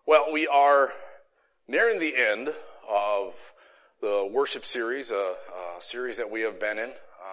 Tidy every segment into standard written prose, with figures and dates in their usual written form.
Well, we are nearing the end of the worship series, a series that we have been in.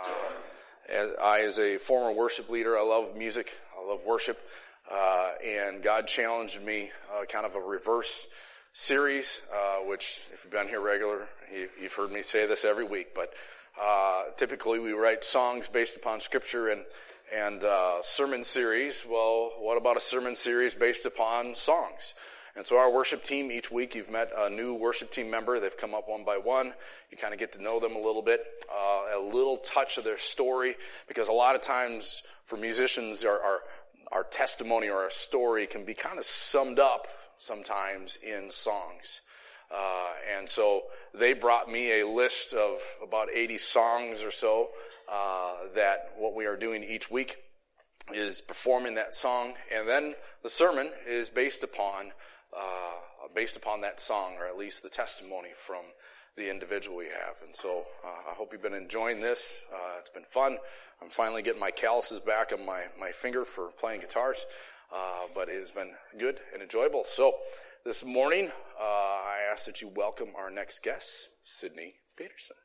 As a former worship leader, I love music, I love worship, and God challenged me kind of a reverse series, which if you've been here regular, you've heard me say this every week, but typically we write songs based upon Scripture and sermon series. Well, what about a sermon series based upon songs? And so our worship team, each week you've met a new worship team member. They've come up one by one. You kind of get to know them a little bit, a little touch of their story, because a lot of times for musicians, our testimony or our story can be kind of summed up sometimes in songs. And so they brought me a list of about 80 songs or so, that what we are doing each week is performing that song. And then the sermon is based upon that song, or at least the testimony from the individual we have. And so I hope you've been enjoying this. It's been fun. I'm finally getting my calluses back on my finger for playing guitars, but it has been good and enjoyable. So this morning, I ask that you welcome our next guest, Sydney Peterson.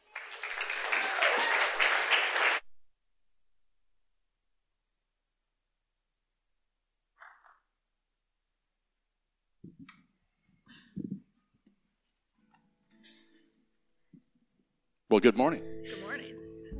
Well, good morning. Good morning.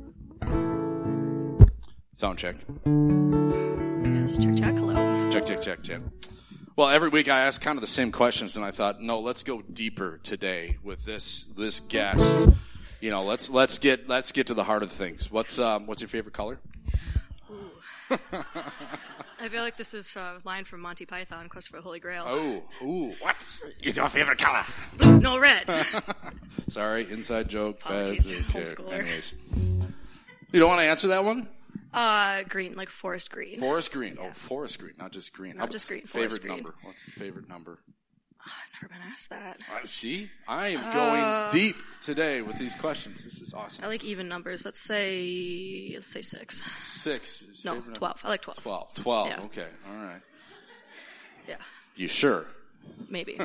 Sound check. Yes, check, hello. Check. Well, every week I ask kind of the same questions, and I thought, no, let's go deeper today with this guest. You know, let's get to the heart of things. What's your favorite color? Ooh. I feel like this is a line from Monty Python, Quest for the Holy Grail. What's your favorite color? Blue, no red. Sorry, inside joke. Apologies, homeschooler. Anyways. You don't want to answer that one? Green, like forest green. Forest green. Yeah. Oh, forest green, not just green. Not just green, favorite forest green. number. What's the favorite number? I've never been asked that. See? I am going deep today with these questions. This is awesome. I like even numbers. Let's say 6. 6 is No, favorite 12. Number. I like 12. 12. Yeah. Okay. All right. Yeah. You sure? Maybe.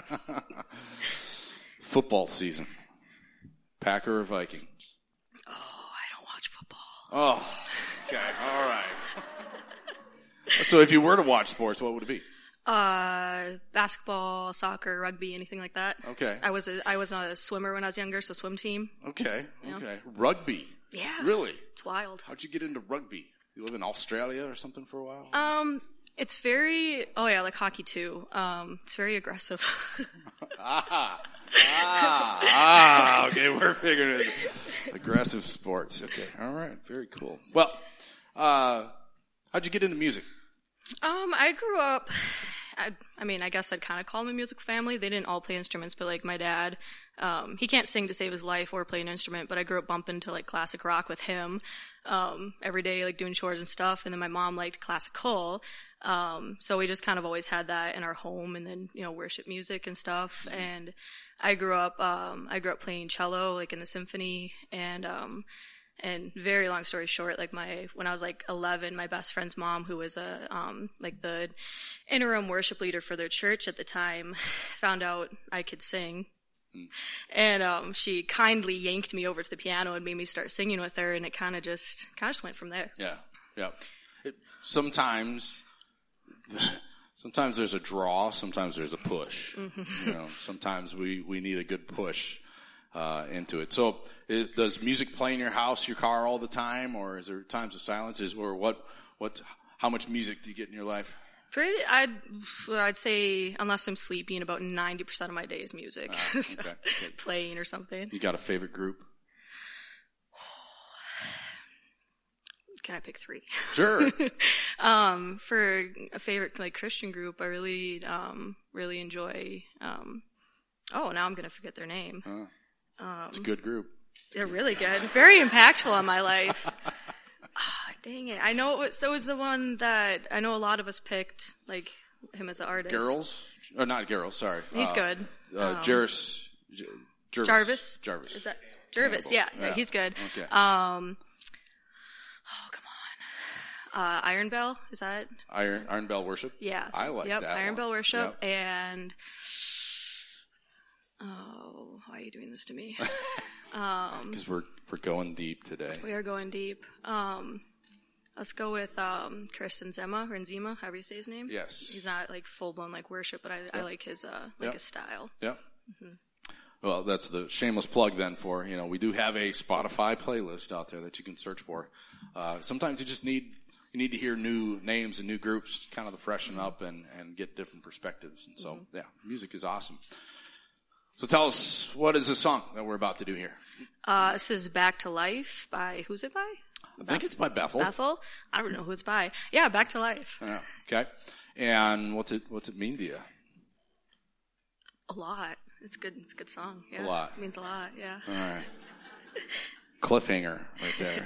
Football season. Packer or Vikings? Oh, I don't watch football. Oh, okay. All right. So if you were to watch sports, what would it be? Basketball, soccer, rugby, anything like that. Okay. I was a swimmer when I was younger, so swim team. Okay. Yeah. Okay. Rugby. Yeah. Really? It's wild. How'd you get into rugby? You live in Australia or something for a while? It's very, like hockey too. It's very aggressive. Okay, we're figuring it. Aggressive sports. Okay. All right. Very cool. Well, how'd you get into music? I grew up, I guess I'd kind of call them a musical family. They didn't all play instruments, but like my dad, he can't sing to save his life or play an instrument, but I grew up bumping to like classic rock with him, every day, like doing chores and stuff. And then my mom liked classical. So we just kind of always had that in our home, and then, worship music and stuff. And I grew up playing cello, like in the symphony, and very long story short, like when I was like 11, my best friend's mom, who was like the interim worship leader for their church at the time, found out I could sing. And she kindly yanked me over to the piano and made me start singing with her, and it kind of just went from there. Yeah. Sometimes there's a draw, sometimes there's a push. Mm-hmm. Sometimes we need a good push into it. So does music play in your house, your car all the time, or is there times of silence? How much music do you get in your life? I'd say, unless I'm sleeping, about 90% of my day is music. Okay. Playing or something. You got a favorite group? Can I pick 3? Sure. For a favorite like Christian group, I really enjoy. Now I'm gonna forget their name. It's a good group. They're really good. Very impactful on my life. Dang it! I know it was the one that I know a lot of us picked, like him as an artist. Not Girls. Sorry. He's good. Jarvis. Jarvis. Is that Jarvis? Yeah, he's good. Okay. Oh, Iron Bell, is that? Iron Bell Worship? Yeah. I like that Iron one. Bell Worship, Yep. and, why are you doing this to me? Because we're going deep today. We are going deep. Let's go with Chris Nzema, or Nzema, however you say his name. Yes. He's not like full blown like worship, but I like his his style. Yep. Mm-hmm. Well, that's the shameless plug then for, we do have a Spotify playlist out there that you can search for. Sometimes you need to hear new names and new groups, kind of to freshen up and get different perspectives. And so, music is awesome. So tell us, what is the song that we're about to do here? This is Back to Life by, who's it by? I think it's by Bethel. Bethel? I don't know who it's by. Yeah, Back to Life. Yeah, okay. And what's it mean to you? A lot. It's good. It's a good song. Yeah. A lot. It means a lot. Yeah. All right. Cliffhanger right there.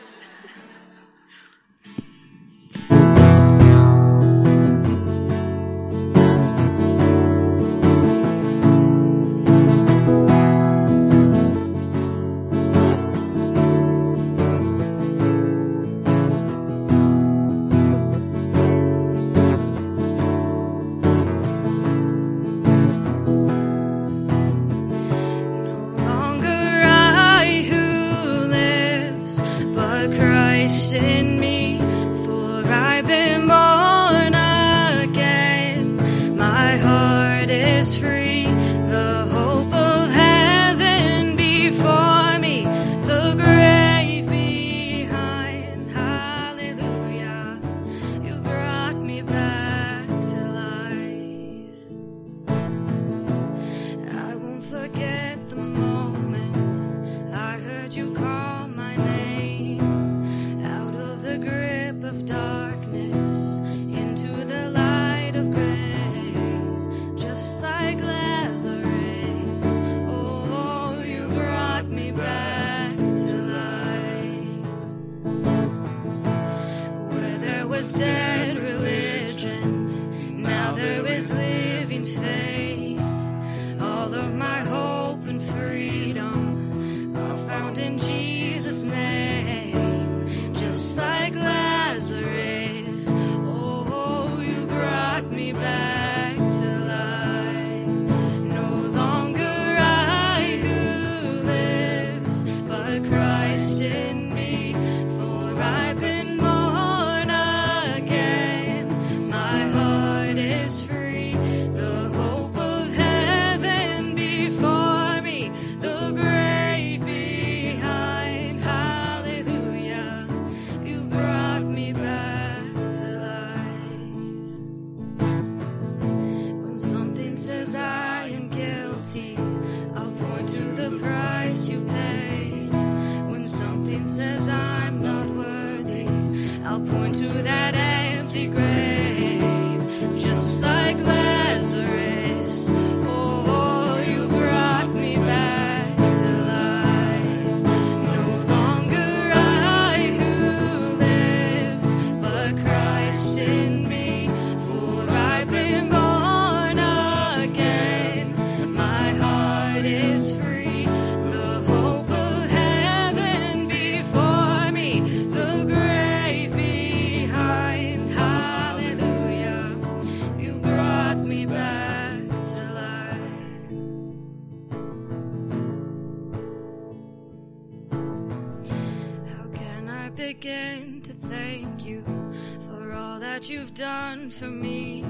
begin to thank you for all that you've done for me.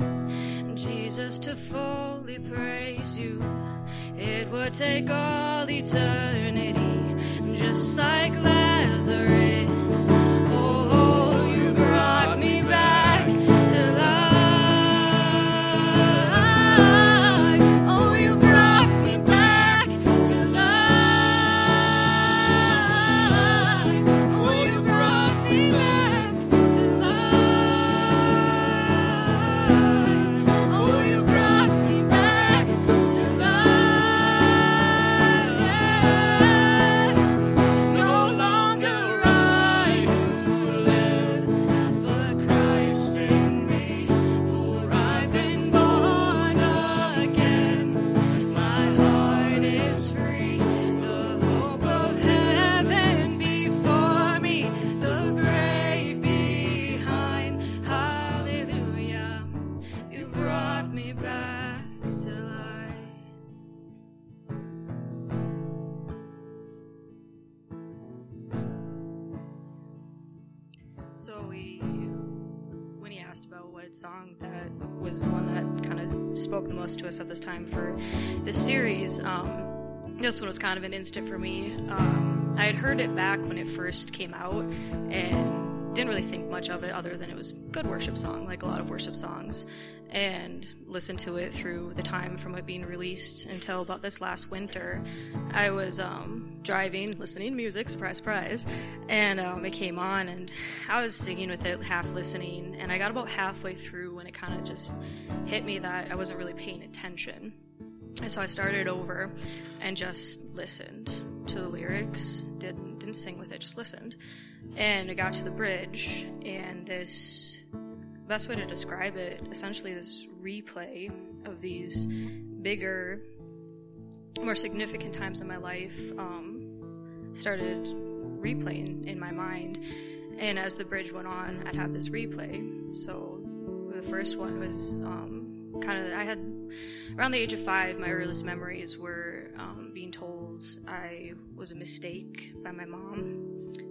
Jesus, to fully praise you, it would take all eternity, just like Lazarus. Oh, you brought me back to life. Oh, you brought me back to life. Oh, you brought me back to life. Oh, you brought me back to life. No longer I So when he asked about what song that was the one that kind of spoke the most to us at this time for this series, this one was kind of an instant for me. I had heard it back when it first came out and didn't really think much of it other than it was a good worship song, like a lot of worship songs, and listened to it through the time from it being released until about this last winter. I was driving, listening to music, surprise, surprise, and it came on, and I was singing with it, half listening, and I got about halfway through when it kind of just hit me that I wasn't really paying attention. And so I started over and just listened to the lyrics, didn't sing with it, just listened. And I got to the bridge, and this, best way to describe it, essentially this replay of these bigger, more significant times in my life started replaying in my mind. And as the bridge went on, I'd have this replay. So the first one was I had, around the age of 5, my earliest memories were being told I was a mistake by my mom.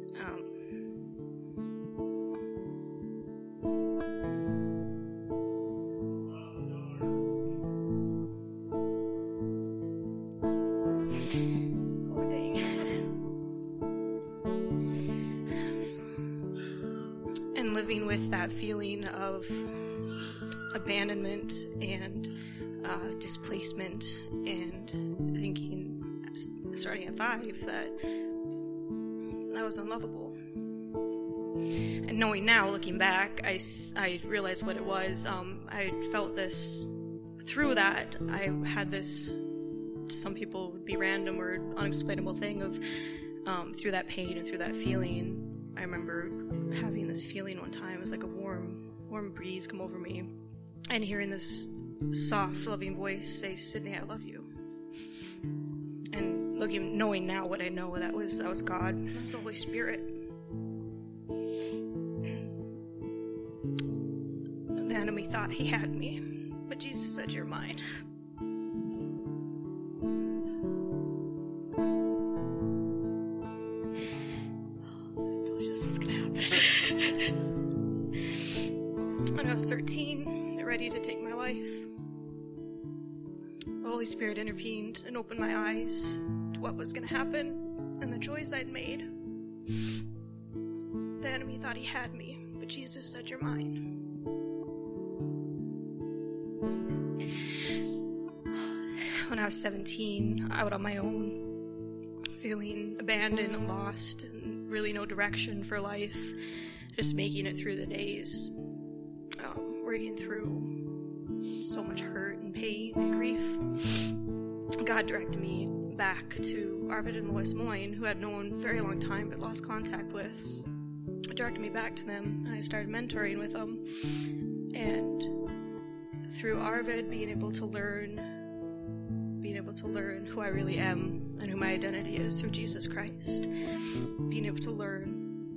And living with that feeling of abandonment and displacement, and thinking, starting at 5, that was unlovable. And knowing now, looking back, I realized what it was. I felt this through that. I had this, some people would be random or unexplainable thing of through that pain and through that feeling. I remember having this feeling one time. It was like a warm breeze come over me, and hearing this soft, loving voice say, "Sydney, I love you." And knowing now what I know, that was God. That was the Holy Spirit. The enemy thought he had me, but Jesus said, "You're mine." I told you this was gonna happen. When I was 13, ready to take my life, the Holy Spirit intervened and opened my eyes to what was going to happen and the choice I'd made. The enemy thought he had me, but Jesus said, "You're mine." When I was 17, out on my own, feeling abandoned and lost and really no direction for life, just making it through the days, working through so much hurt and pain and grief, God directed me back to Arvid and Lois Moyne, who I'd known a very long time but lost contact with. It directed me back to them, and I started mentoring with them. And through Arvid, being able to learn who I really am and who my identity is through Jesus Christ, being able to learn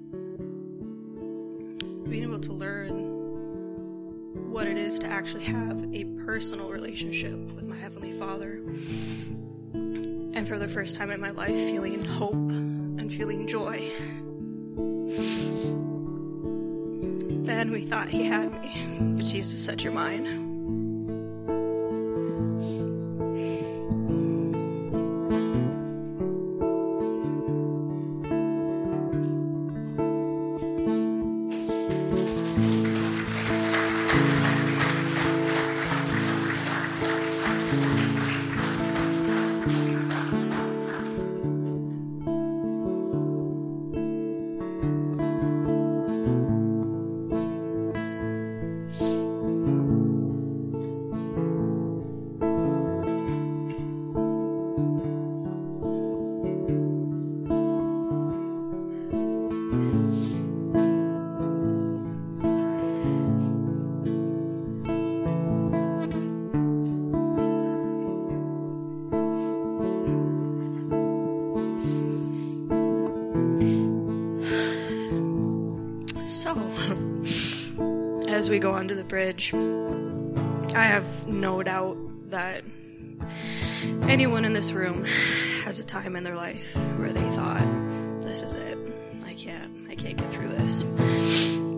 what it is to actually have a personal relationship with my Heavenly Father. And for the first time in my life, feeling hope and feeling joy. Then we thought he had me, but Jesus said, "You're mine." As we go onto the bridge, I have no doubt that anyone in this room has a time in their life where they thought, "This is it. I can't get through this."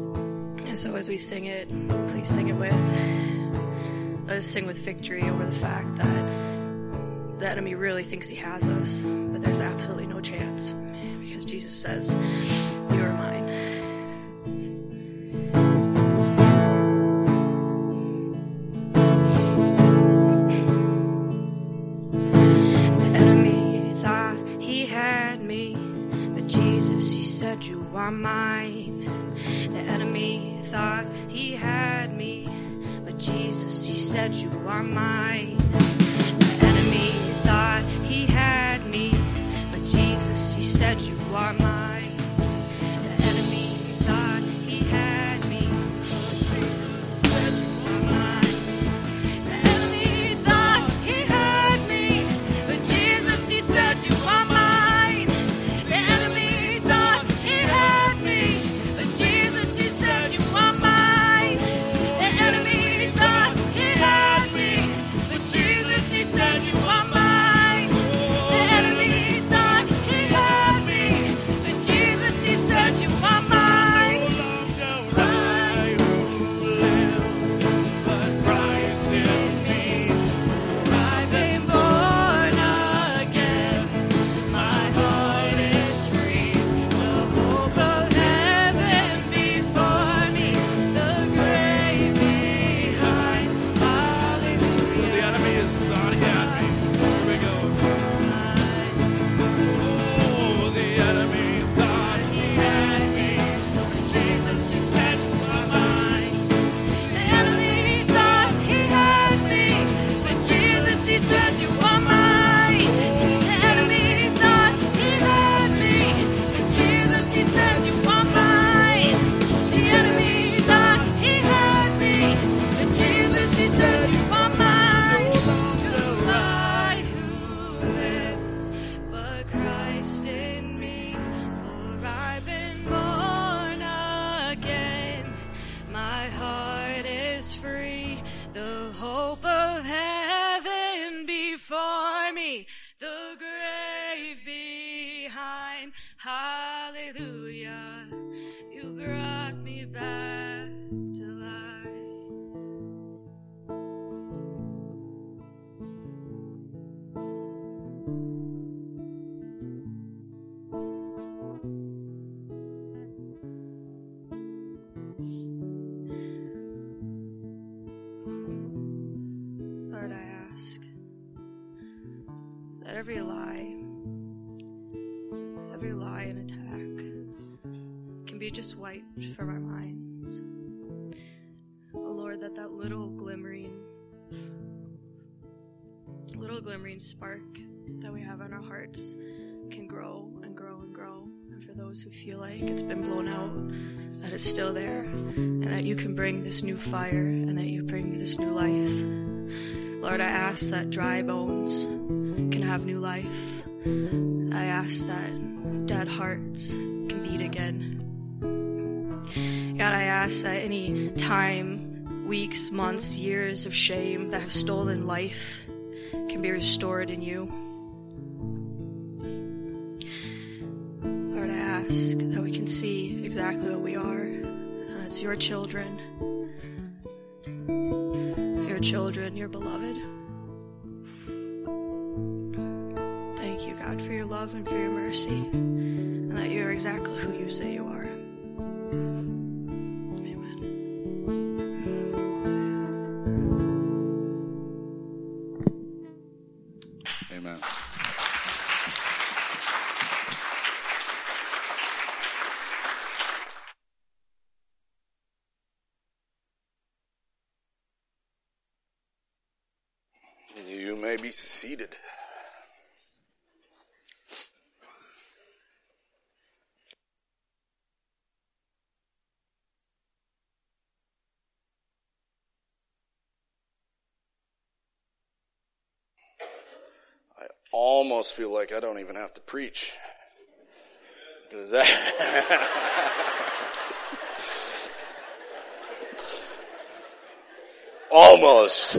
So as we sing it, please sing it with. Let us sing with victory over the fact that the enemy really thinks he has us, but there's absolutely no chance because Jesus says, "You are mine." The enemy thought he had me, but Jesus, he said, "You are mine." The enemy thought he had me, but Jesus, he said, "You are mine." The enemy thought he had me, but Jesus, he said, "You are mine." The enemy thought he had me, but Jesus said, "You are mine." The enemy thought he had me, but Jesus, he said, "You are mine." The enemy thought he had me, but Jesus, he said, "You are mine." The enemy thought he had me, but Jesus, he said, "You are mine." The enemy thought he had me, but Jesus, he said, "You are mine." I who live, but Christ in me. I've been born again. My heart is free. The hope of heaven before me. The grave behind. Hallelujah. The enemy has thought he had me. Here we go. Oh, the enemy thought he had me. Jesus, he said, "You are mine." The enemy thought he had me, but Jesus, he said, "You are mine." The enemy thought he had me, but Jesus, he said, "You are mine." The enemy thought he had me, but Jesus, he said, "You are mine." Not I who lives, but Christ in me. For I've been born again. My heart is free. The hope of heaven before me. The grave behind. Hallelujah. You brought me back to life. Lord, I ask that every lie and attack can be just wiped from our minds. Oh Lord, that little glimmering spark that we have in our hearts can grow and grow and grow. And for those who feel like it's been blown out, that it's still there, and that you can bring this new fire, and that you bring this new life. Lord, I ask that dry bones can have new life. I ask that dead hearts can beat again. God, I ask that any time, weeks, months, years of shame that have stolen life can be restored in you. Lord, I ask that we can see exactly what we are, and that's your children. Your children, your beloved. Thank you, God, for your love and for your mercy, and that you're exactly who you say you are. Amen. Amen. You may be seated. I almost feel like I don't even have to preach. Because that almost.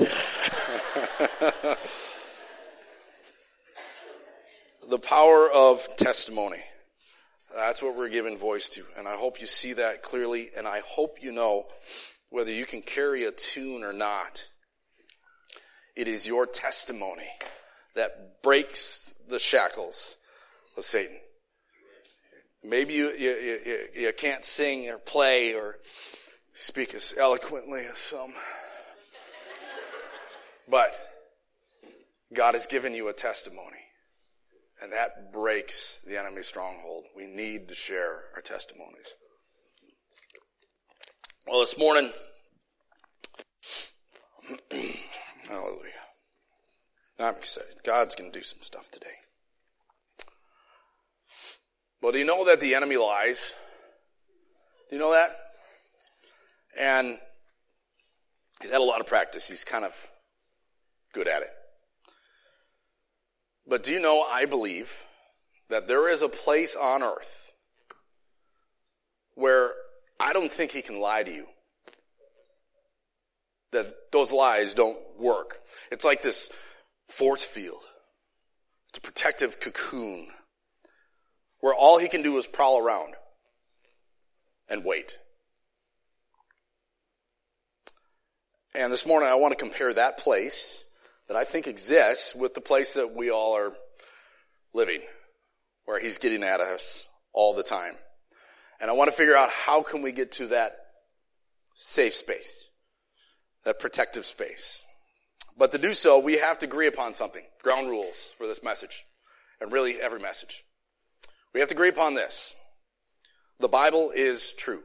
The power of testimony. That's what we're giving voice to. And I hope you see that clearly. And I hope you know whether you can carry a tune or not. It is your testimony that breaks the shackles of Satan. Maybe you can't sing or play or speak as eloquently as some. But God has given you a testimony. And that breaks the enemy's stronghold. We need to share our testimonies. Well, this morning, hallelujah. I'm excited. God's going to do some stuff today. Well, do you know that the enemy lies? Do you know that? And he's had a lot of practice. He's kind of good at it. But do you know, I believe that there is a place on earth where I don't think he can lie to you. That those lies don't work. It's like this force field. It's a protective cocoon where all he can do is prowl around and wait. And this morning I want to compare that place that I think exists with the place that we all are living, where he's getting at us all the time. And I want to figure out how can we get to that safe space, that protective space. But to do so, we have to agree upon something, ground rules for this message, and really every message. We have to agree upon this. The Bible is true.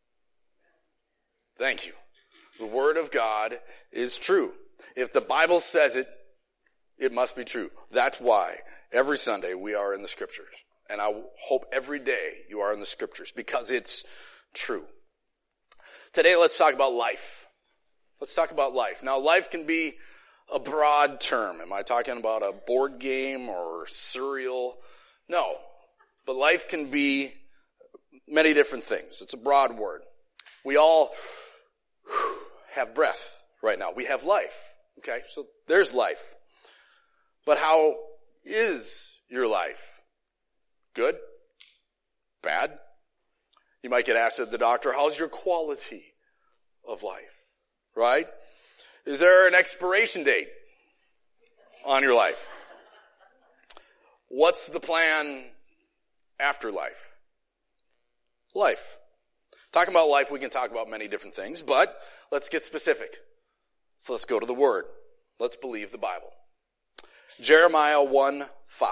Thank you. The Word of God is true. If the Bible says it, it must be true. That's why every Sunday we are in the Scriptures. And I hope every day you are in the Scriptures because it's true. Today let's talk about life. Let's talk about life. Now life can be a broad term. Am I talking about a board game or cereal? No. But life can be many different things. It's a broad word. We all have breath right now. We have life. Okay, so there's life. But how is your life? Good? Bad? You might get asked at the doctor, how's your quality of life? Right? Is there an expiration date on your life? What's the plan after life? Life. Talking about life, we can talk about many different things, but let's get specific. So let's go to the Word. Let's believe the Bible. Jeremiah 1:5.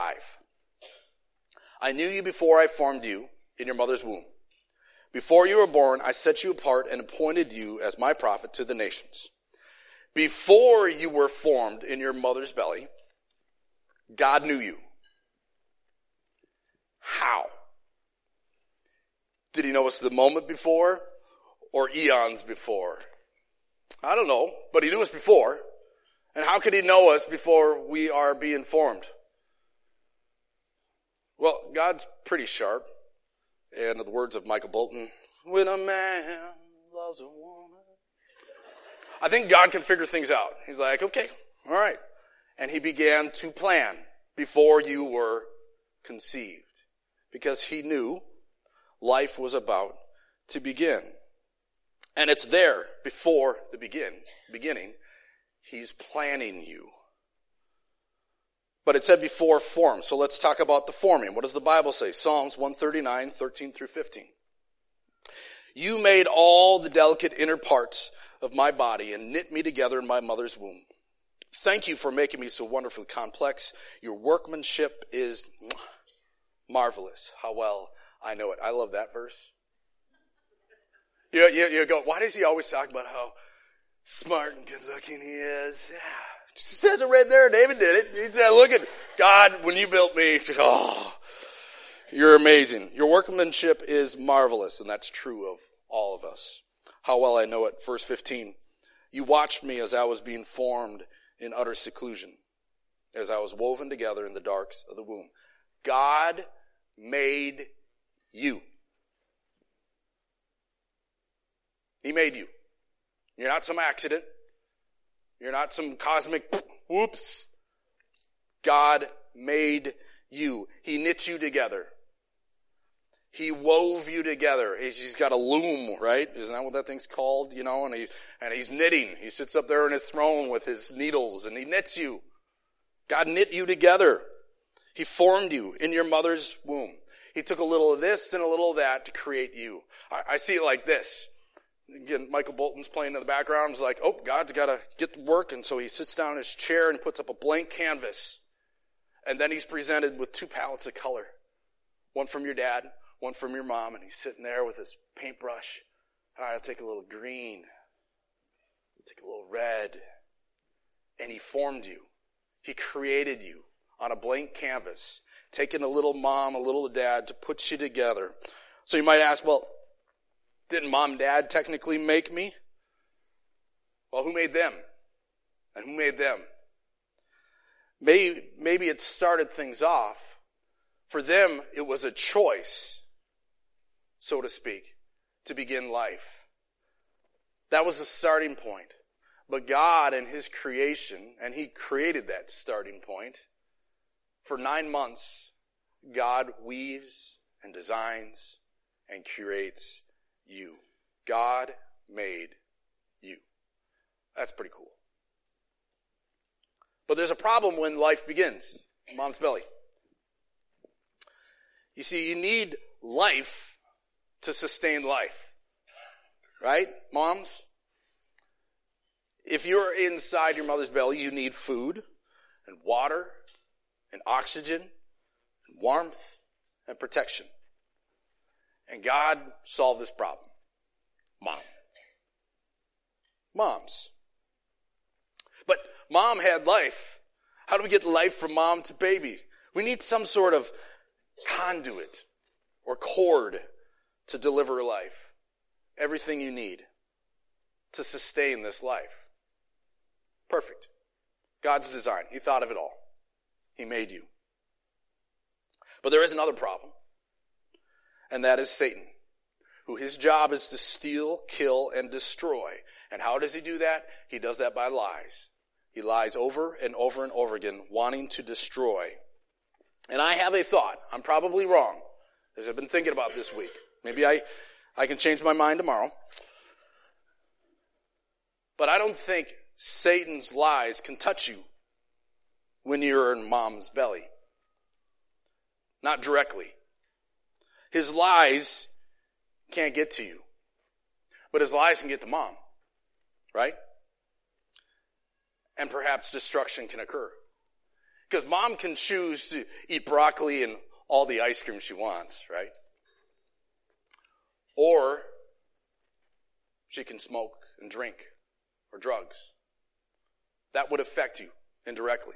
I knew you before I formed you in your mother's womb. Before you were born, I set you apart and appointed you as my prophet to the nations. Before you were formed in your mother's belly, God knew you. How? Did he know us the moment before or eons before? I don't know, but he knew us before. And how could he know us before we are being formed? Well, God's pretty sharp. And in the words of Michael Bolton, when a man loves a woman. I think God can figure things out. He's like, okay, all right. And he began to plan before you were conceived. Because he knew life was about to begin. And it's there before the beginning. He's planning you. But it said before form. So let's talk about the forming. What does the Bible say? Psalms 139, 13 through 15. You made all the delicate inner parts of my body and knit me together in my mother's womb. Thank you for making me so wonderfully complex. Your workmanship is marvelous. How well I know it. I love that verse. You go, why does he always talk about how smart and good looking he is? Yeah. It says it right there. David did it. He said, look at God, when you built me, oh, you're amazing. Your workmanship is marvelous, and that's true of all of us. How well I know it. Verse 15. You watched me as I was being formed in utter seclusion, as I was woven together in the darks of the womb. God made you. He made you. You're not some accident. You're not some cosmic whoops. God made you. He knit you together. He wove you together. He's got a loom, right? Isn't that what that thing's called? You know, and he's knitting. He sits up there on his throne with his needles and he knits you. God knit you together. He formed you in your mother's womb. He took a little of this and a little of that to create you. I see it like this. Again, Michael Bolton's playing in the background. He's like, oh, God's got to get to work. And so he sits down in his chair and puts up a blank canvas. And then he's presented with 2 palettes of color. One from your dad, one from your mom. And he's sitting there with his paintbrush. All right, I'll take a little green. I'll take a little red. And he formed you. He created you on a blank canvas, taking a little mom, a little dad to put you together. So you might ask, well, didn't mom and dad technically make me? Well, who made them? And who made them? Maybe it started things off. For them, it was a choice, so to speak, to begin life. That was the starting point. But God and his creation, and he created that starting point, for 9 months, God weaves and designs and creates you. God made you. That's pretty cool. But there's a problem when life begins, mom's belly. You see, you need life to sustain life. Right, moms? If you're inside your mother's belly, you need food and water and oxygen and warmth and protection. And God solved this problem. Moms. But mom had life. How do we get life from mom to baby? We need some sort of conduit or cord to deliver life. Everything you need to sustain this life. Perfect. God's design. He thought of it all. He made you. But there is another problem. And that is Satan, who his job is to steal, kill, and destroy. And how does he do that? He does that by lies. He lies over and over and over again, wanting to destroy. And I have a thought. I'm probably wrong, as I've been thinking about this week. Maybe I can change my mind tomorrow. But I don't think Satan's lies can touch you when you're in mom's belly. Not directly. His lies can't get to you. But his lies can get to mom. Right? And perhaps destruction can occur. Because mom can choose to eat broccoli and all the ice cream she wants, right? Or she can smoke and drink or drugs. That would affect you indirectly.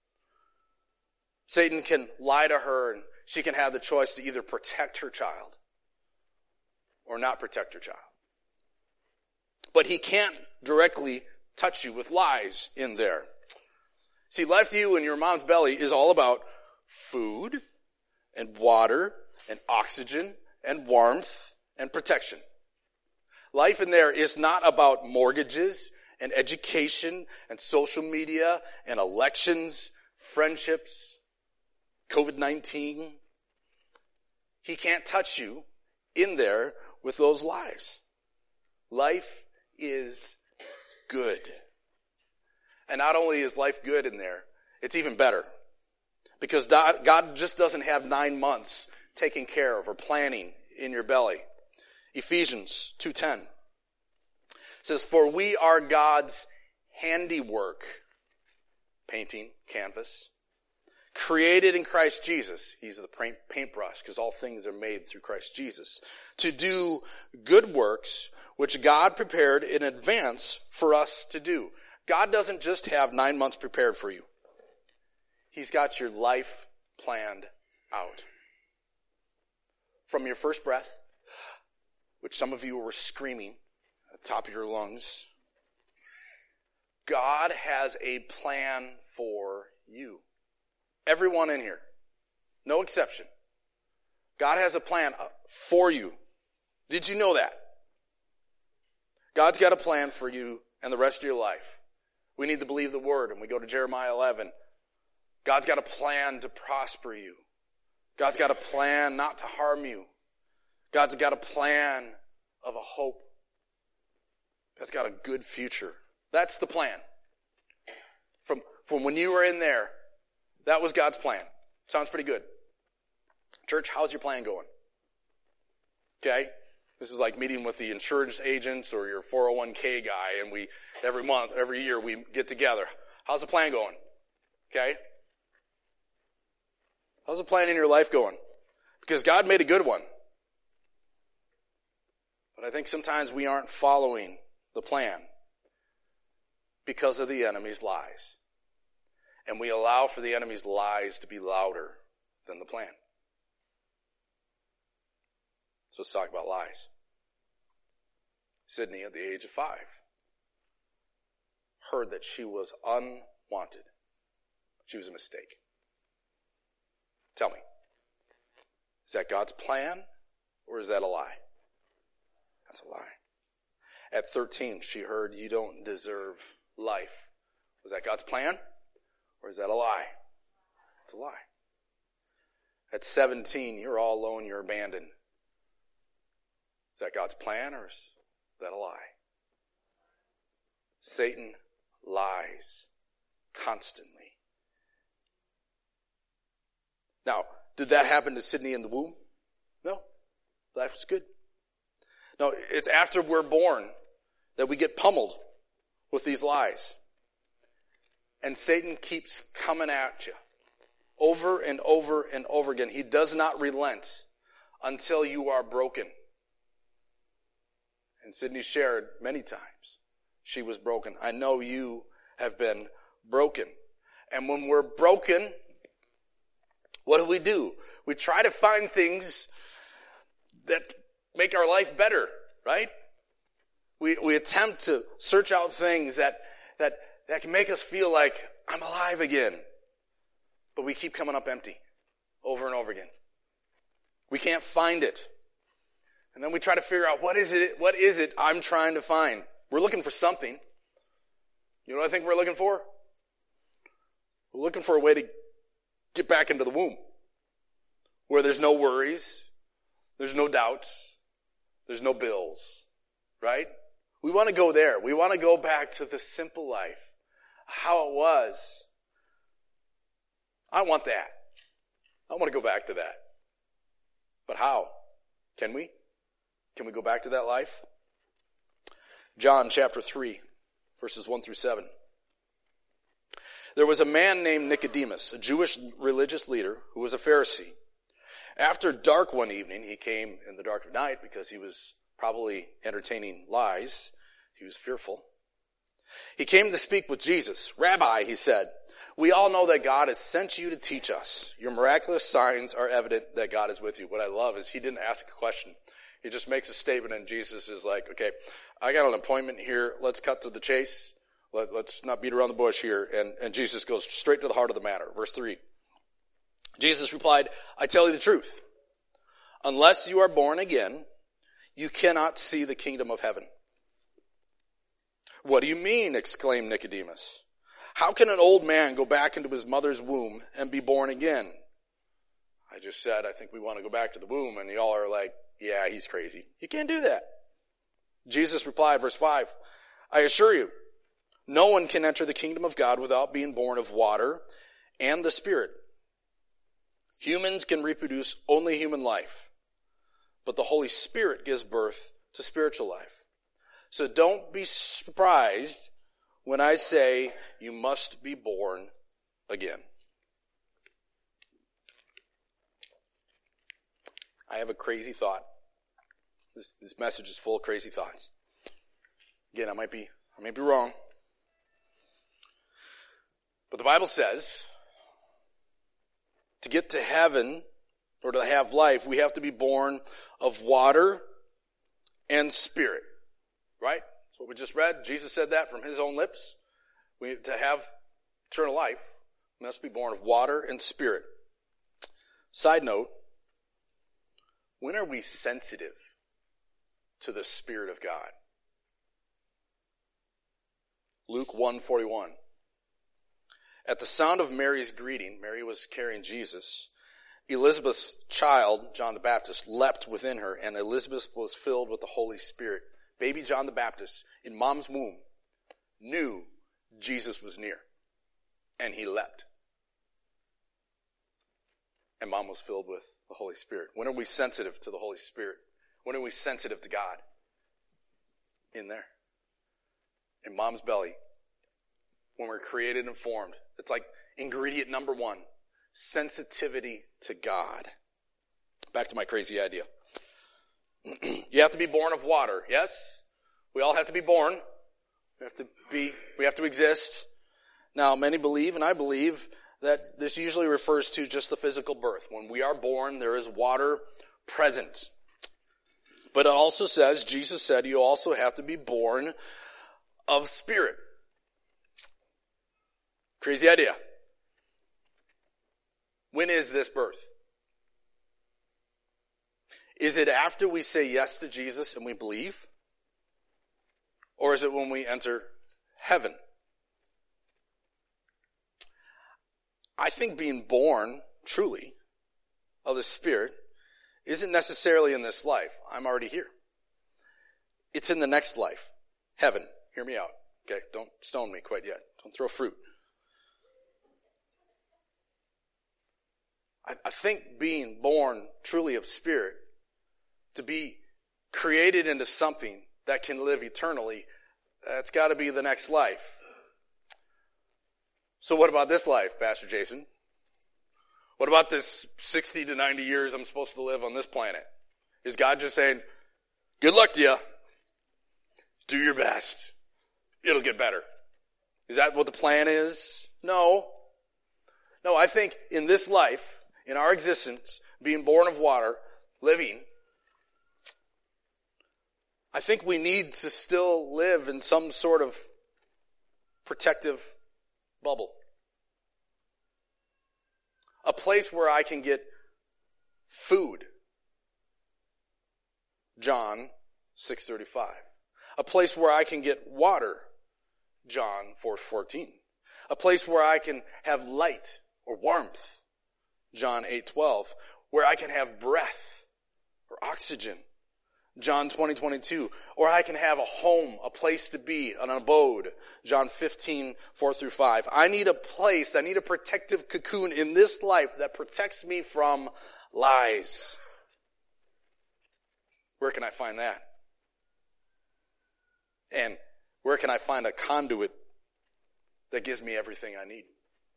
Satan can lie to her and she can have the choice to either protect her child or not protect her child. But he can't directly touch you with lies in there. See, life to you in your mom's belly is all about food and water and oxygen and warmth and protection. Life in there is not about mortgages and education and social media and elections, friendships, COVID-19. He can't touch you in there with those lies. Life is good. And not only is life good in there, it's even better. Because God just doesn't have 9 months taking care of or planning in your belly. Ephesians 2:10 says, "For we are God's handiwork," painting, canvas, "created in Christ Jesus." He's the paintbrush, because all things are made through Christ Jesus. "To do good works, which God prepared in advance for us to do." God doesn't just have 9 months prepared for you. He's got your life planned out. From your first breath, which some of you were screaming at the top of your lungs, God has a plan for you. Everyone in here. No exception. God has a plan for you. Did you know that? God's got a plan for you and the rest of your life. We need to believe the word, and we go to Jeremiah 11. God's got a plan to prosper you. God's got a plan not to harm you. God's got a plan of a hope. God's got a good future. That's the plan. From when you were in there, that was God's plan. Sounds pretty good. Church, how's your plan going? Okay? This is like meeting with the insurance agents or your 401k guy, and every year we get together. How's the plan going? Okay? How's the plan in your life going? Because God made a good one. But I think sometimes we aren't following the plan because of the enemy's lies. And we allow for the enemy's lies to be louder than the plan. So let's talk about lies. Sydney, at the age of 5, heard that she was unwanted. She was a mistake. Tell me, is that God's plan or is that a lie? That's a lie. At 13, she heard you don't deserve life. Was that God's plan or is that a lie? It's a lie. At 17, you're all alone, you're abandoned. Is that God's plan or is that a lie? Satan lies constantly. Now, did that happen to Sydney in the womb? No. Life was good. No, it's after we're born that we get pummeled with these lies. And Satan keeps coming at you over and over and over again. He does not relent until you are broken. And Sydney shared many times she was broken. I know you have been broken. And when we're broken, what do? We try to find things that make our life better, right? We attempt to search out things that can make us feel like I'm alive again. But we keep coming up empty over and over again. We can't find it. And then we try to figure out what is it I'm trying to find? We're looking for something. You know what I think we're looking for? We're looking for a way to get back into the womb. Where there's no worries, there's no doubts, there's no bills. Right? We want to go there. We want to go back to the simple life. How it was. I want that. I want to go back to that. But how? Can we? Can we go back to that life? John chapter 3, verses 1 through 7. There was a man named Nicodemus, a Jewish religious leader who was a Pharisee. After dark one evening, he came in the dark of night because he was probably entertaining lies. He was fearful. He came to speak with Jesus. Rabbi, he said, we all know that God has sent you to teach us. Your miraculous signs are evident that God is with you. What I love is he didn't ask a question. He just makes a statement and Jesus is like, okay, I got an appointment here. Let's cut to the chase. Let's not beat around the bush here. And Jesus goes straight to the heart of the matter. Verse 3. Jesus replied, I tell you the truth. Unless you are born again, you cannot see the kingdom of heaven. What do you mean? Exclaimed Nicodemus. How can an old man go back into his mother's womb and be born again? I just said, I think we want to go back to the womb. And y'all are like, yeah, he's crazy. You can't do that. Jesus replied, verse 5, I assure you, no one can enter the kingdom of God without being born of water and the Spirit. Humans can reproduce only human life, but the Holy Spirit gives birth to spiritual life. So don't be surprised when I say you must be born again. I have a crazy thought. This message is full of crazy thoughts. Again, I might be wrong. But the Bible says to get to heaven or to have life, we have to be born of water and Spirit. Right? That's what we just read. Jesus said that from his own lips. To have eternal life, we must be born of water and Spirit. Side note, when are we sensitive to the Spirit of God? Luke 1:41. At the sound of Mary's greeting, Mary was carrying Jesus, Elizabeth's child, John the Baptist, leapt within her, and Elizabeth was filled with the Holy Spirit. Baby John the Baptist, in mom's womb, knew Jesus was near, and he leapt. And mom was filled with the Holy Spirit. When are we sensitive to the Holy Spirit? When are we sensitive to God? In there. In mom's belly. When we're created and formed. It's like ingredient number 1. Sensitivity to God. Back to my crazy idea. You have to be born of water. Yes? We all have to be born. We have to exist. Now, many believe, and I believe, that this usually refers to just the physical birth. When we are born, there is water present. But it also says, Jesus said, you also have to be born of spirit. Crazy idea. When is this birth? Is it after we say yes to Jesus and we believe? Or is it when we enter heaven? I think being born, truly, of the Spirit isn't necessarily in this life. I'm already here. It's in the next life. Heaven. Hear me out. Okay? Don't stone me quite yet. Don't throw fruit. I think being born truly of Spirit, to be created into something that can live eternally, that's got to be the next life. So what about this life, Pastor Jason? What about this 60 to 90 years I'm supposed to live on this planet? Is God just saying, good luck to you. Do your best. It'll get better. Is that what the plan is? No. No, I think in this life, in our existence, being born of water, living, I think we need to still live in some sort of protective bubble. A place where I can get food. John 6:35. A place where I can get water. John 4:14. A place where I can have light or warmth. John 8:12. Where I can have breath or oxygen. John 20:22. Or I can have a home, a place to be, an abode. John 15:4-5. I need a place, I need a protective cocoon in this life that protects me from lies. Where can I find that? And where can I find a conduit that gives me everything I need?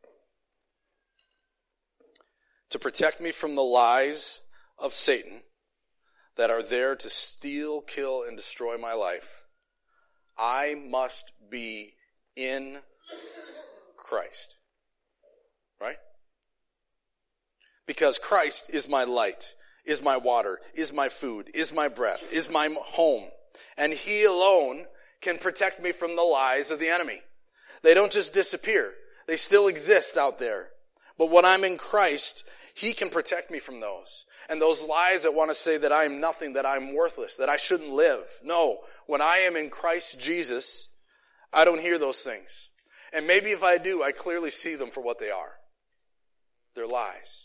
To protect me from the lies of Satan that are there to steal, kill, and destroy my life, I must be in Christ. Right? Because Christ is my light, is my water, is my food, is my breath, is my home. And He alone can protect me from the lies of the enemy. They don't just disappear. They still exist out there. But when I'm in Christ, He can protect me from those. And those lies that want to say that I am nothing, that I'm worthless, that I shouldn't live. No, when I am in Christ Jesus, I don't hear those things. And maybe if I do, I clearly see them for what they are. They're lies.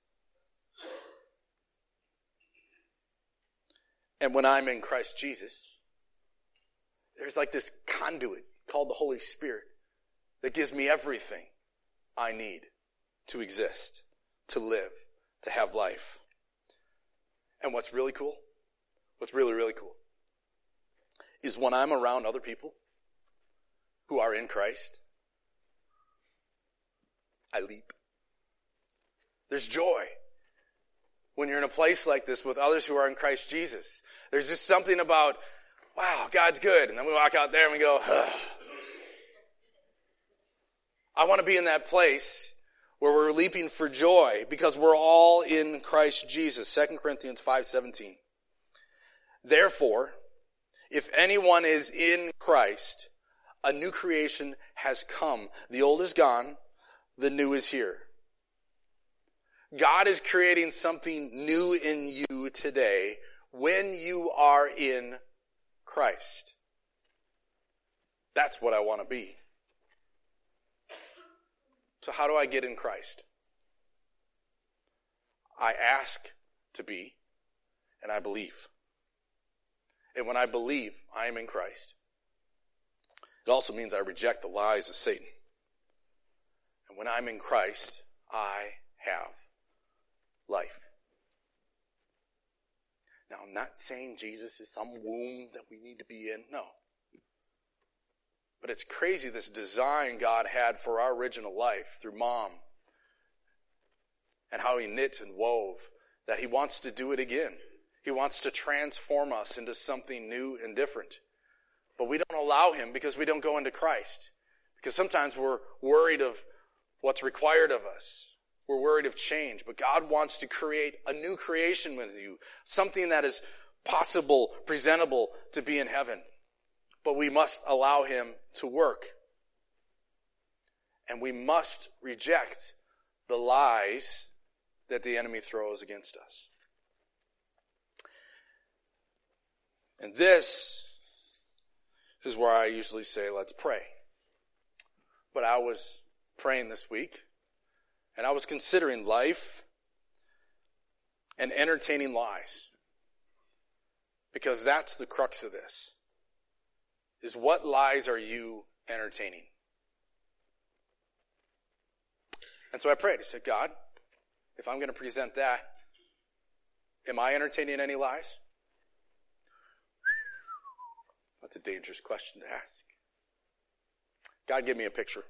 And when I'm in Christ Jesus, there's like this conduit called the Holy Spirit that gives me everything I need to exist, to live, to have life. And what's really cool, what's really, really cool, is when I'm around other people who are in Christ, I leap. There's joy when you're in a place like this with others who are in Christ Jesus. There's just something about, wow, God's good. And then we walk out there and we go, ugh. I want to be in that place where we're leaping for joy because we're all in Christ Jesus. 2 Corinthians 5:17. Therefore, if anyone is in Christ, a new creation has come. The old is gone, the new is here. God is creating something new in you today when you are in Christ. That's what I want to be. So how do I get in Christ? I ask to be, and I believe. And when I believe I am in Christ, it also means I reject the lies of Satan. And when I'm in Christ, I have life. Now, I'm not saying Jesus is some womb that we need to be in. No. But it's crazy, this design God had for our original life through Mom and how he knit and wove, that he wants to do it again. He wants to transform us into something new and different. But we don't allow him because we don't go into Christ. Because sometimes we're worried of what's required of us. We're worried of change. But God wants to create a new creation with you. Something that is possible, presentable to be in heaven. But we must allow him to work. And we must reject the lies that the enemy throws against us. And this is where I usually say, let's pray. But I was praying this week, and I was considering life and entertaining lies. Because that's the crux of this. Is what lies are you entertaining? And so I prayed. I said, God, if I'm going to present that, am I entertaining any lies? That's a dangerous question to ask. God, give me a picture.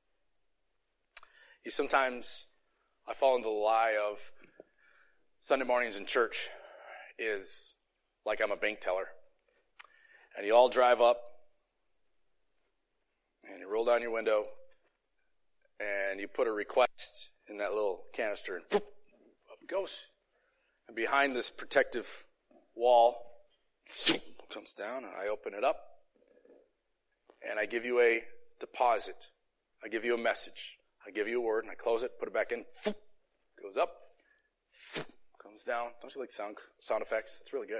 Sometimes I fall into the lie of Sunday mornings in church is like I'm a bank teller. And you all drive up, and you roll down your window, and you put a request in that little canister, and whoop, up it goes. And behind this protective wall, comes down, and I open it up, and I give you a deposit. I give you a message. I give you a word, and I close it, put it back in, goes up, comes down. Don't you like sound effects? It's really good.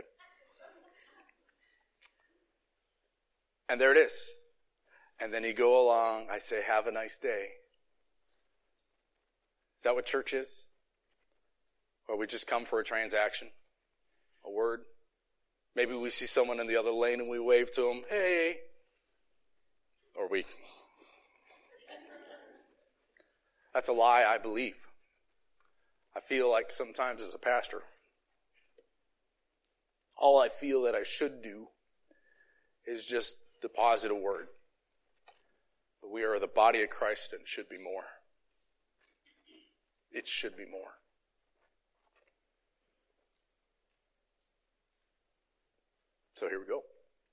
And there it is. And then you go along, I say, have a nice day. Is that what church is? Or we just come for a transaction? A word? Maybe we see someone in the other lane and we wave to them, hey. Or we... That's a lie I believe. I feel like sometimes as a pastor, all I feel that I should do is just deposit a word. But we are the body of Christ and it should be more. It should be more. So here we go.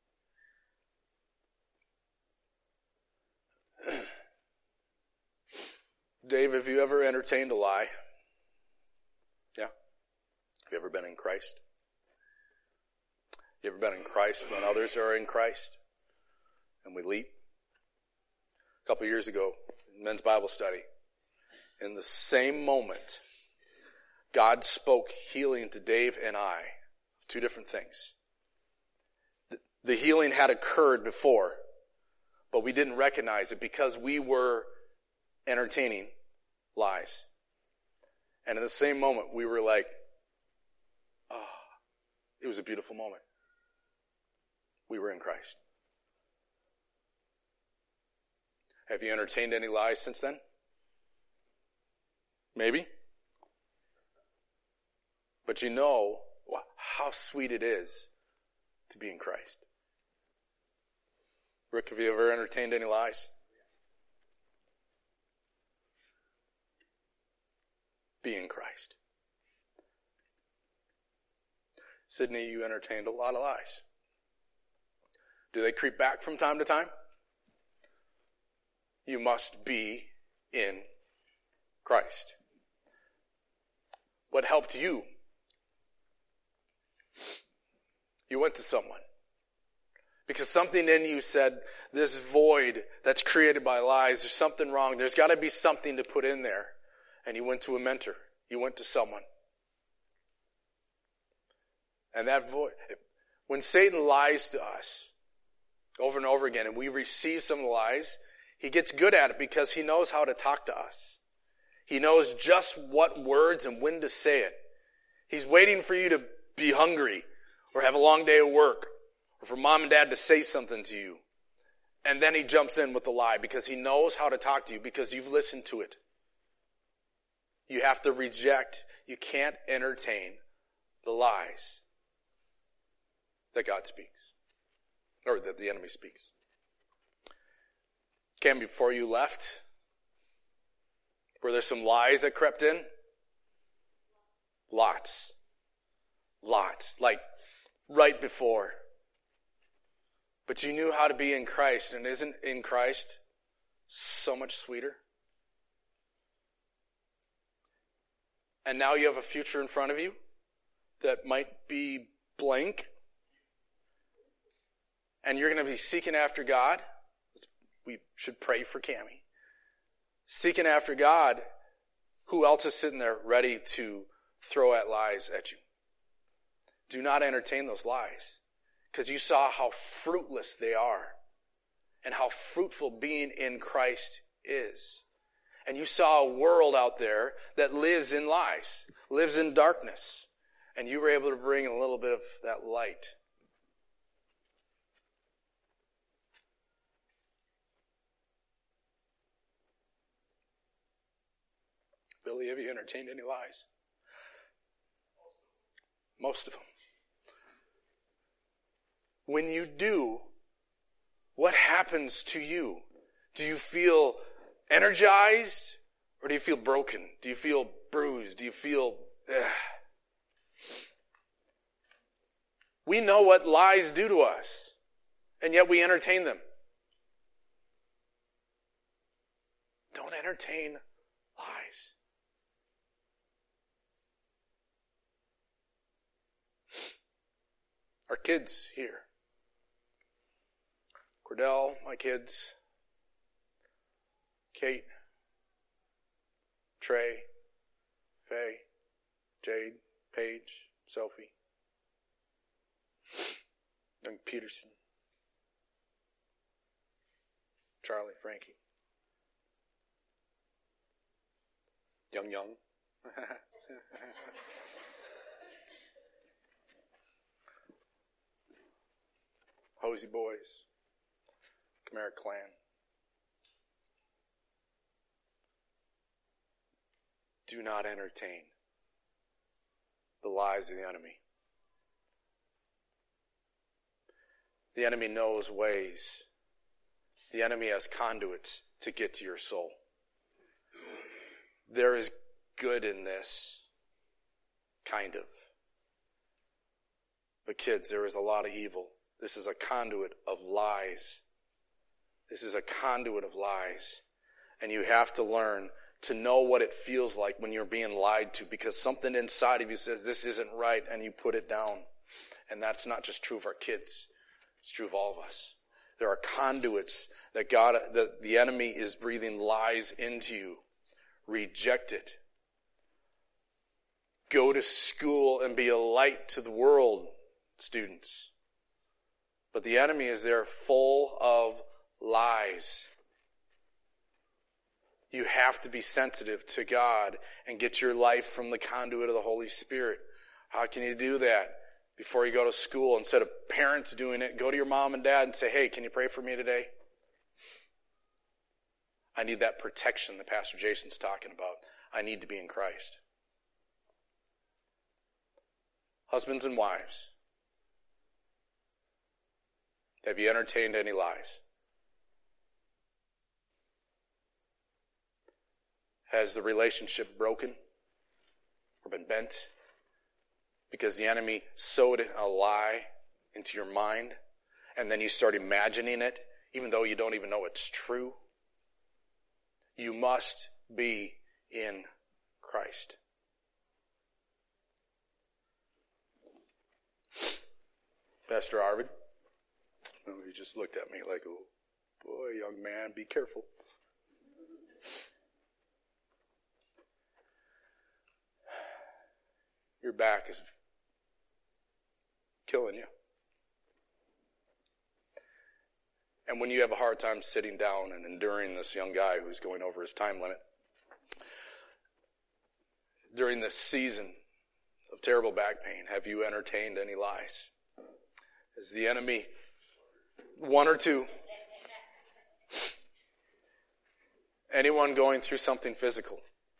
Dave, have you ever entertained a lie? Yeah. Have you ever been in Christ? You ever been in Christ when others are in Christ? And we leap? A couple years ago, in men's Bible study, in the same moment, God spoke healing to Dave and I. Two different things. The healing had occurred before, but we didn't recognize it because we were entertaining lies. And in the same moment, we were like, it was a beautiful moment. We were in Christ. Have you entertained any lies since then? Maybe. But you know how sweet it is to be in Christ. Rick, have you ever entertained any lies? Be in Christ. Sydney, you entertained a lot of lies. Do they creep back from time to time? You must be in Christ. What helped you? You went to someone. Because something in you said, this void that's created by lies, there's something wrong. There's got to be something to put in there. And you went to a mentor. You went to someone. And that void, when Satan lies to us over and over again, and we receive some lies, he gets good at it because he knows how to talk to us. He knows just what words and when to say it. He's waiting for you to be hungry or have a long day of work or for mom and dad to say something to you. And then he jumps in with the lie because he knows how to talk to you because you've listened to it. You have to reject. You can't entertain the lies that God speaks or that the enemy speaks. Cam, before you left, were there some lies that crept in? Lots. Like right before. But you knew how to be in Christ, and isn't in Christ so much sweeter? And now you have a future in front of you that might be blank. And you're going to be seeking after God. We should pray for Cammie. Seeking after God. Who else is sitting there ready to throw at lies at you? Do not entertain those lies. Because you saw how fruitless they are. And how fruitful being in Christ is. And you saw a world out there that lives in lies. Lives in darkness. And you were able to bring a little bit of that light. Billy, have you entertained any lies? Most of them. When you do, what happens to you? Do you feel energized or do you feel broken? Do you feel bruised? Do you feel... We know what lies do to us, and yet we entertain them. Don't entertain lies. Our kids here. Cordell, my kids. Kate. Trey. Faye. Jade. Paige. Sophie. Young Peterson. Charlie. Frankie. Young. Hosey Boys. Comeric Clan. Do not entertain the lies of the enemy. The enemy knows ways. The enemy has conduits to get to your soul. There is good in this, kind of. But kids, there is a lot of evil. This is a conduit of lies. This is a conduit of lies. And you have to learn to know what it feels like when you're being lied to, because something inside of you says this isn't right and you put it down. And that's not just true of our kids. It's true of all of us. There are conduits that the enemy is breathing lies into you. Reject it. Go to school and be a light to the world, students. But the enemy is there full of lies. You have to be sensitive to God and get your life from the conduit of the Holy Spirit. How can you do that? Before you go to school, instead of parents doing it, go to your mom and dad and say, hey, can you pray for me today? I need that protection that Pastor Jason's talking about. I need to be in Christ. Husbands and wives, have you entertained any lies? Has the relationship broken or been bent because the enemy sowed a lie into your mind and then you start imagining it even though you don't even know it's true? You must be in Christ. Pastor Arvid, he just looked at me like, oh boy, young man, be careful. Your back is killing you. And when you have a hard time sitting down and enduring this young guy who's going over his time limit, during this season of terrible back pain, have you entertained any lies? Is the enemy one or two? Anyone going through something physical?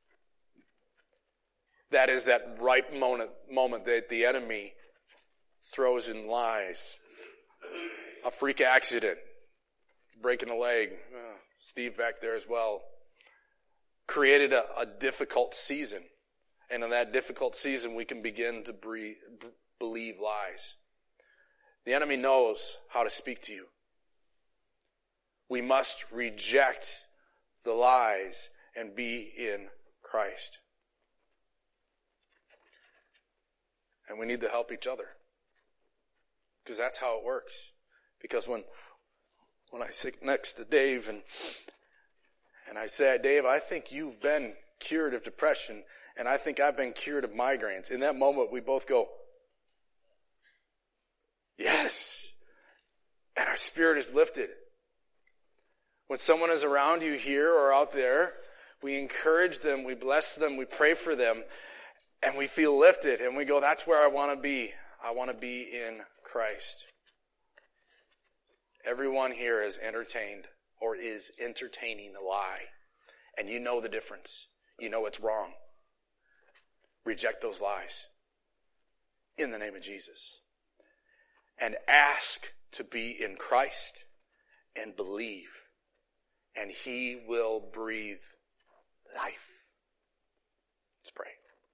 That is that ripe moment that the enemy throws in lies. A freak accident, breaking a leg, Steve back there as well, created a difficult season. And in that difficult season, we can begin to believe lies. The enemy knows how to speak to you. We must reject the lies and be in Christ. And we need to help each other. Because that's how it works. Because when I sit next to Dave and I say, Dave, I think you've been cured of depression, and I think I've been cured of migraines. In that moment, we both go, yes. And our spirit is lifted. When someone is around you here or out there, we encourage them, we bless them, we pray for them, and we feel lifted, and we go, that's where I want to be. I want to be in Christ. Everyone here is entertained or is entertaining a lie, and you know the difference. You know it's wrong. Reject those lies in the name of Jesus. And ask to be in Christ and believe. And He will breathe life. Let's pray.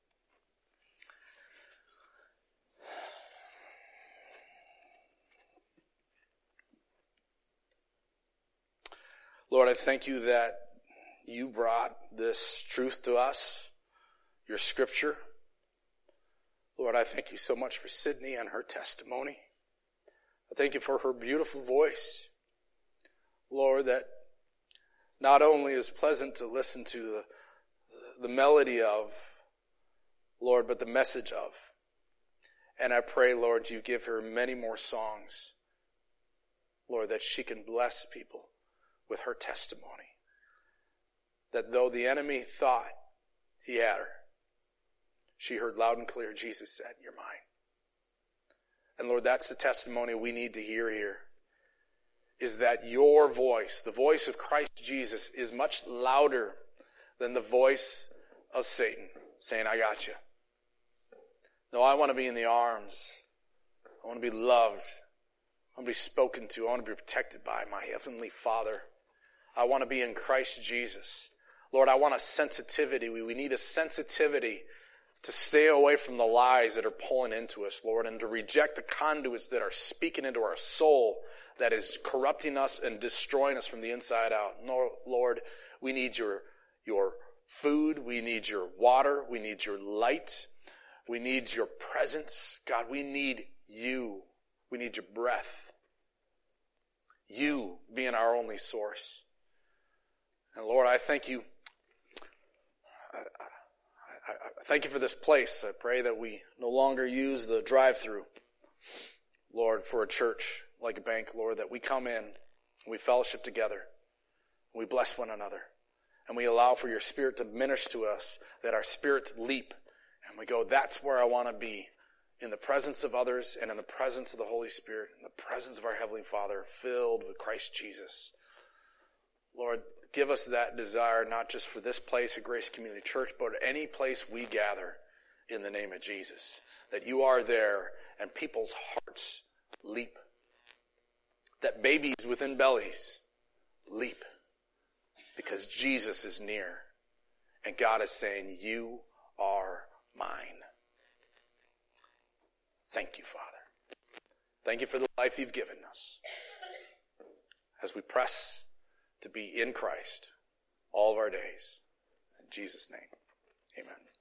Lord, I thank you that you brought this truth to us, your scripture. Lord, I thank you so much for Sydney and her testimony. I thank you for her beautiful voice. Lord, that not only is pleasant to listen to the melody of, Lord, but the message of. And I pray, Lord, you give her many more songs, Lord, that she can bless people with her testimony. That though the enemy thought he had her, she heard loud and clear, Jesus said, you're mine. And Lord, that's the testimony we need to hear here. Is that your voice, the voice of Christ Jesus, is much louder than the voice of Satan saying, I got you. No, I want to be in the arms. I want to be loved. I want to be spoken to. I want to be protected by my Heavenly Father. I want to be in Christ Jesus. Lord, I want a sensitivity. We need a sensitivity to stay away from the lies that are pulling into us, Lord, and to reject the conduits that are speaking into our soul that is corrupting us and destroying us from the inside out. Lord, we need your food. We need your water. We need your light. We need your presence. God, we need you. We need your breath. You being our only source. And Lord, I thank you. I thank you for this place. I pray that we no longer use the drive-through, Lord, for a church like a bank, Lord, that we come in, we fellowship together, we bless one another, and we allow for your Spirit to minister to us, that our spirits leap, and we go, that's where I want to be, in the presence of others and in the presence of the Holy Spirit, in the presence of our Heavenly Father, filled with Christ Jesus. Lord, give us that desire, not just for this place at Grace Community Church, but any place we gather in the name of Jesus. That you are there and people's hearts leap. That babies within bellies leap. Because Jesus is near. And God is saying, you are mine. Thank you, Father. Thank you for the life you've given us. As we press to be in Christ all of our days. In Jesus' name, amen.